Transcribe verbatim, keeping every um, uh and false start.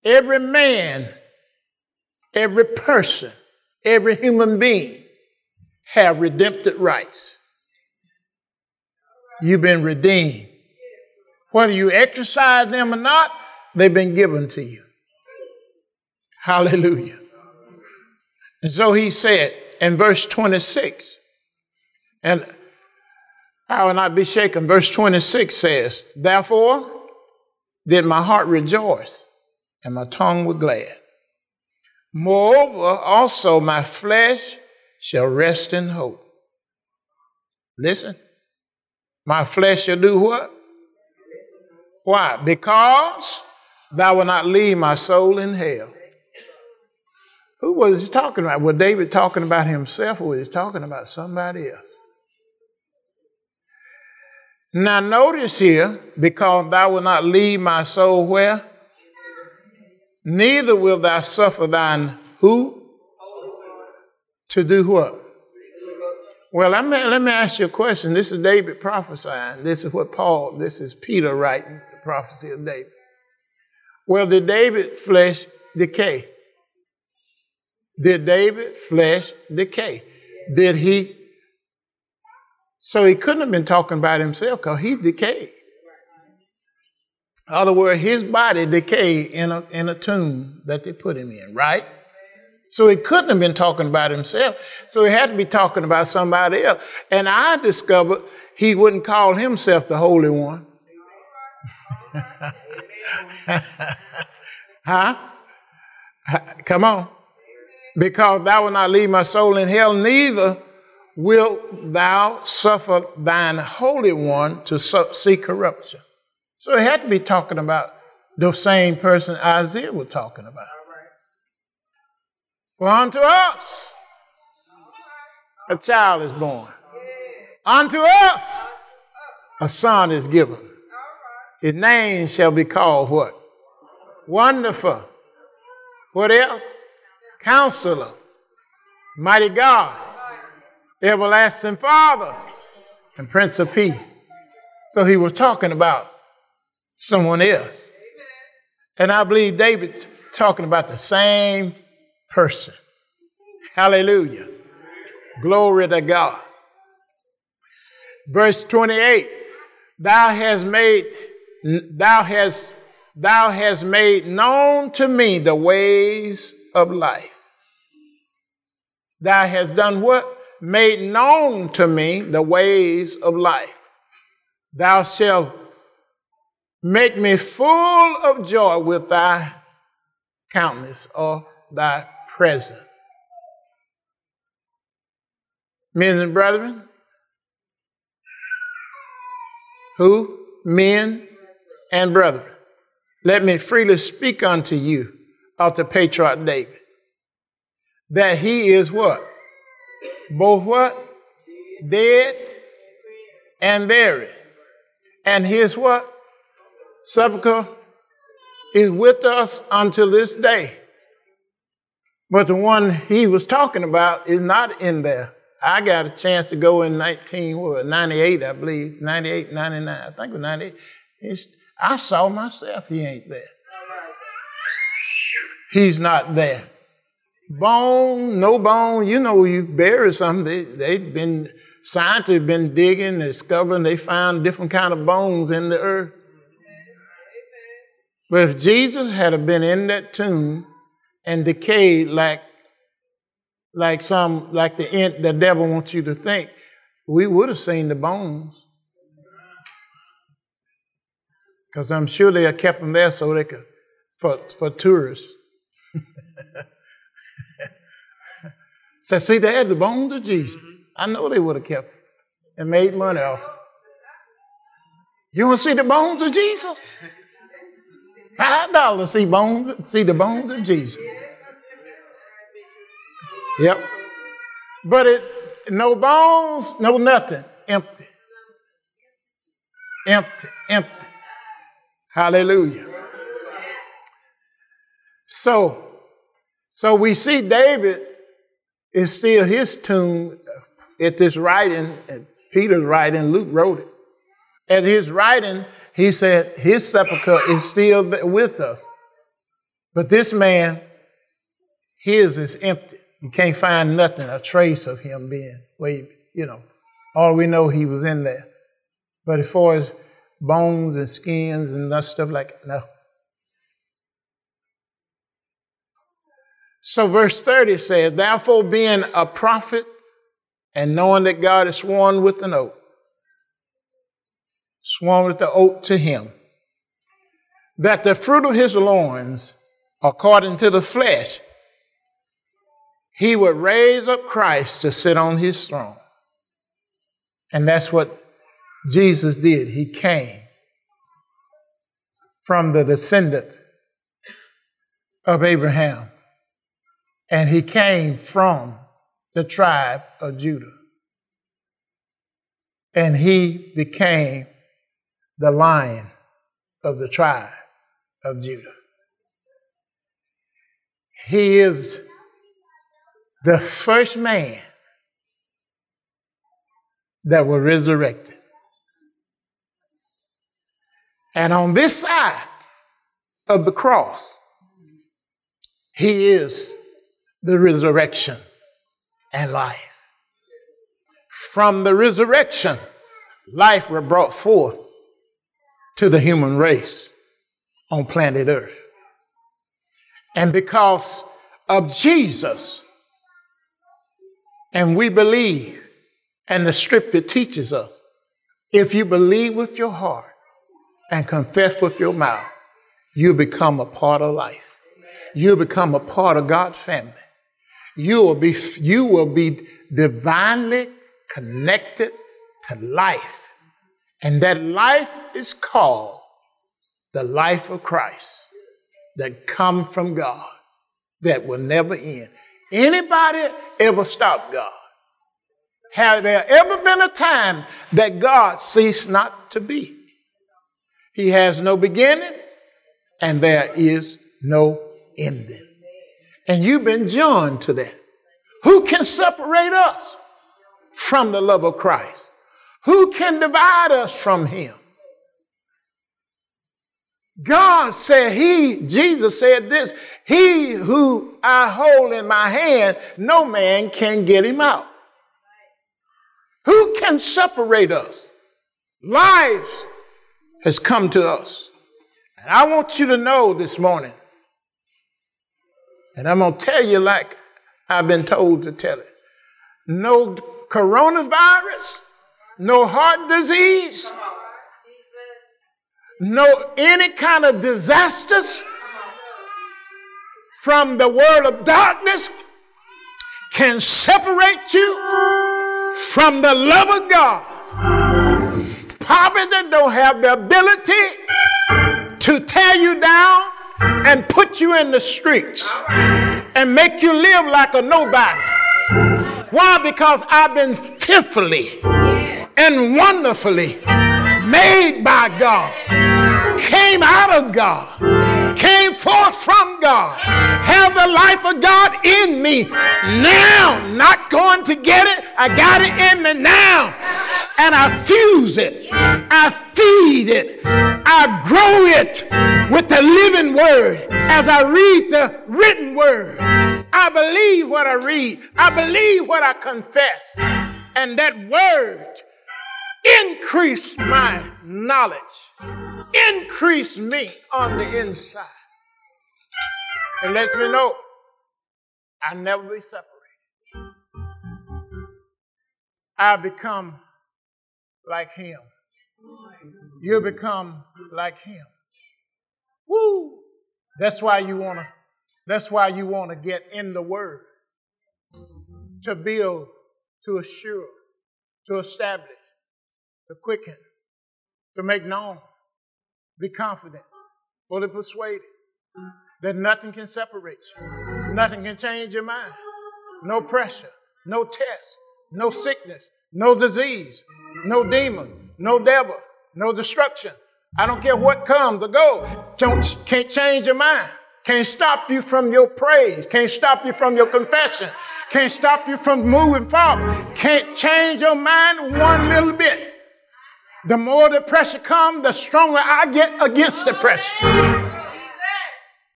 Every man, every person, every human being have redemptive rights. You've been redeemed. Whether you exercise them or not, they've been given to you. Hallelujah. And so he said in verse twenty-six, and I will not be shaken. Verse twenty-six says, therefore did my heart rejoice and my tongue was glad. Moreover, also my flesh shall rest in hope. Listen, my flesh shall do what? Why? Because thou wilt not leave my soul in hell. Who was he talking about? Was David talking about himself or was he talking about somebody else? Now notice here, because thou wilt not leave my soul where? Neither will thou suffer thine who? To do what? Well, let me, let me ask you a question. This is David prophesying. This is what Paul, this is Peter writing the prophecy of David. Well, did David's flesh decay? Did David's flesh decay? Did he? So he couldn't have been talking about himself because he decayed. In other words, his body decayed in a, in a tomb that they put him in, right? So he couldn't have been talking about himself. So he had to be talking about somebody else. And I discovered he wouldn't call himself the Holy One. Huh? Come on. Because thou wilt not leave my soul in hell, neither wilt thou suffer thine Holy One to see corruption. So he had to be talking about the same person Isaiah was talking about. For unto us a child is born. Unto us a son is given. His name shall be called what? Wonderful. What else? Counselor. Mighty God. Everlasting Father. And Prince of Peace. So he was talking about someone else. And I believe David's talking about the same person. Hallelujah. Glory to God. Verse twenty-eight. Thou hast made, thou hast, thou hast made known to me the ways of life. Thou hast done what? Made known to me the ways of life. Thou shalt make me full of joy with thy countenance or thy presence. Men and brethren, who? Men and brethren. Let me freely speak unto you of the patriarch David. That he is what? Both what? Dead and buried. And his what? Sepulchre is with us until this day. But the one he was talking about is not in there. I got a chance to go in nineteen, what, ninety-eight, I believe, ninety-eight, ninety-nine, I think it was ninety-eight. It's, I saw myself, he ain't there. He's not there. Bone, no bone, you know, you bury something. They, they've been, scientists have been digging, discovering, they found different kind of bones in the earth. But if Jesus had been in that tomb and decayed like, like some, like the, the devil wants you to think, we would have seen the bones. Because I'm sure they had kept them there so they could, for, for tourists. So see, they had the bones of Jesus. I know they would have kept them and made money off them. You want to see the bones of Jesus? Five dollars see bones, see the bones of Jesus. Yep. But it, no bones, no nothing. Empty. Empty, empty. Hallelujah. So, so we see David is still his tomb at this writing, and Peter's writing, Luke wrote it. At his writing, he said his sepulchre is still with us. But this man, his is empty. You can't find nothing, a trace of him being where, he, you know, all we know he was in there. But as far as bones and skins and that stuff like that, no. So verse thirty says, therefore being a prophet and knowing that God has sworn with an oath, sworn with the oath to him, that the fruit of his loins, according to the flesh, he would raise up Christ to sit on his throne. And that's what Jesus did. He came from the descendant of Abraham. And he came from the tribe of Judah. And he became the Lion of the tribe of Judah. He is the first man that was resurrected. And on this side of the cross, he is the resurrection and life. From the resurrection, life was brought forth to the human race on planet Earth. And because of Jesus, and we believe, and the scripture teaches us, if you believe with your heart and confess with your mouth, you become a part of life. You become a part of God's family. You will be, you will be divinely connected to life. And that life is called the life of Christ that comes from God, that will never end. Anybody ever stop God? Have there ever been a time that God ceased not to be? He has no beginning and there is no ending. And you've been joined to that. Who can separate us from the love of Christ? Who can divide us from him? God said, he, Jesus said this, he who I hold in my hand, no man can get him out. Who can separate us? Life has come to us. And I want you to know this morning, and I'm going to tell you like I've been told to tell it. No coronavirus, no heart disease, no any kind of disasters from the world of darkness can separate you from the love of God. Poverty don't have the ability to tear you down and put you in the streets and make you live like a nobody. Why? Because I've been fearfully and wonderfully made by God, came out of God, came forth from God, have the life of God in me now, not going to get it, I got it in me now, and I fuse it, I feed it, I grow it with the living word as I read the written word. I believe what I read, I believe what I confess, and that word increase my knowledge, increase me on the inside, and lets me know I'll never be separated. I become like him. You become like him. Woo! That's why you wanna. That's why you wanna get in the word, to build, to assure, to establish, to quicken, to make known, be confident, fully persuaded that nothing can separate you. Nothing can change your mind. No pressure, no test, no sickness, no disease, no demon, no devil, no destruction. I don't care what comes or goes. Don't, can't change your mind. Can't stop you from your praise. Can't stop you from your confession. Can't stop you from moving forward. Can't change your mind one little bit. The more the pressure comes, the stronger I get against the pressure.